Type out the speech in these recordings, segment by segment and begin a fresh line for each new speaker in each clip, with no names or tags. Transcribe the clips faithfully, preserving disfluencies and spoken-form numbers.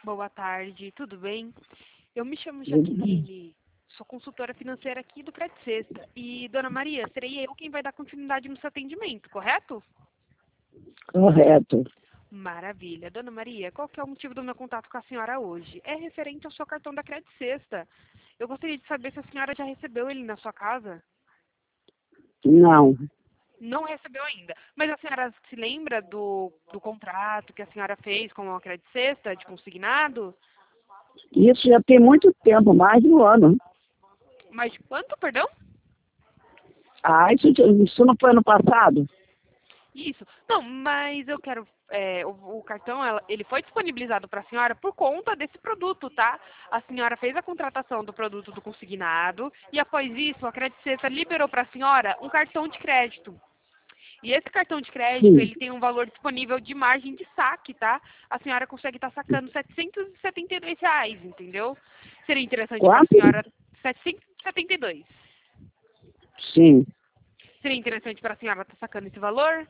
Boa tarde, tudo bem? Eu me chamo
Tudo bem.
Jaqueline, sou consultora financeira aqui do Credit Sexta. E, dona Maria, serei eu quem vai dar continuidade no seu atendimento, correto?
Correto.
Maravilha. Dona Maria, qual que é o motivo do meu contato com a senhora hoje? É referente ao seu cartão da Credit Sexta. Eu gostaria de saber se a senhora já recebeu ele na sua casa.
Não.
Não recebeu ainda. Mas a senhora se lembra do, do contrato que a senhora fez com a Credit Sexta, de consignado?
Isso já tem muito tempo, mais de um ano.
Mas quanto, perdão?
Ah, isso, isso não foi ano passado?
Isso. Não, mas eu quero. É, o, o cartão, ela- ele foi disponibilizado para a senhora por conta desse produto, tá? A senhora fez a contratação do produto do consignado e após isso a Credit Sexta liberou para a senhora um cartão de crédito. E esse cartão de crédito,
Sim.
ele tem um valor disponível de margem de saque, tá? A senhora consegue estar sacando setecentos e setenta e dois reais, entendeu? Seria interessante para a
Quanto?
senhora setecentos e setenta e dois.
Sim.
Seria interessante para a senhora estar sacando esse valor?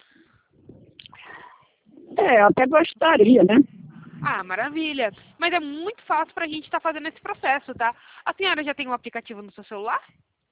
É, eu até gostaria, né?
Ah, maravilha. Mas é muito fácil para a gente estar fazendo esse processo, tá? A senhora já tem um aplicativo no seu celular?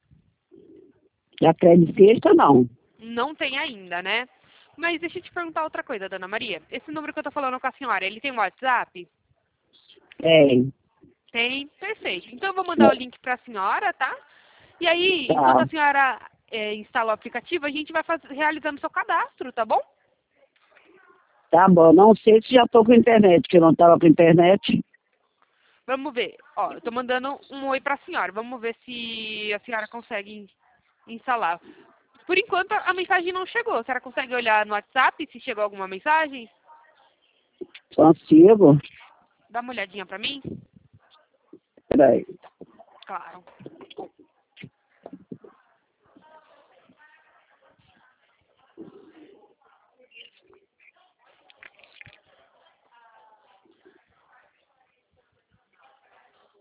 Já Credit Sexta, não.
Não tem ainda, né? Mas deixa eu te perguntar outra coisa, dona Maria. Esse número que eu tô falando com a senhora, ele tem um WhatsApp?
Tem.
Tem? Perfeito. Então eu vou mandar o link para a senhora, tá? E aí, enquanto
Tá.
a senhora é, instala o aplicativo, a gente vai faz... realizando o seu cadastro, tá bom?
Tá bom. Não sei se já tô com internet, porque eu não tava com internet.
Vamos ver. Ó, eu tô mandando um oi para a senhora. Vamos ver se a senhora consegue instalar. Por enquanto, a mensagem não chegou. A senhora consegue olhar no WhatsApp se chegou alguma mensagem?
Consigo?
Dá uma olhadinha pra mim?
Peraí.
Claro.